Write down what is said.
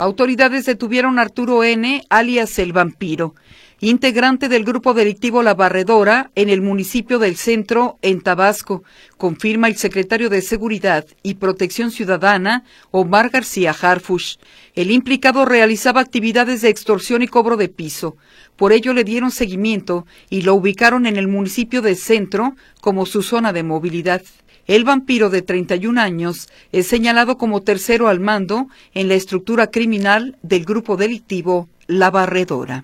Autoridades detuvieron a Arturo N., alias El Vampiro, integrante del grupo delictivo La Barredora, en el municipio del Centro, en Tabasco, confirma el secretario de Seguridad y Protección Ciudadana, Omar García Harfuch. El implicado realizaba actividades de extorsión y cobro de piso. Por ello le dieron seguimiento y lo ubicaron en el municipio del Centro como su zona de movilidad. El vampiro de 31 años es señalado como tercero al mando en la estructura criminal del grupo delictivo La Barredora.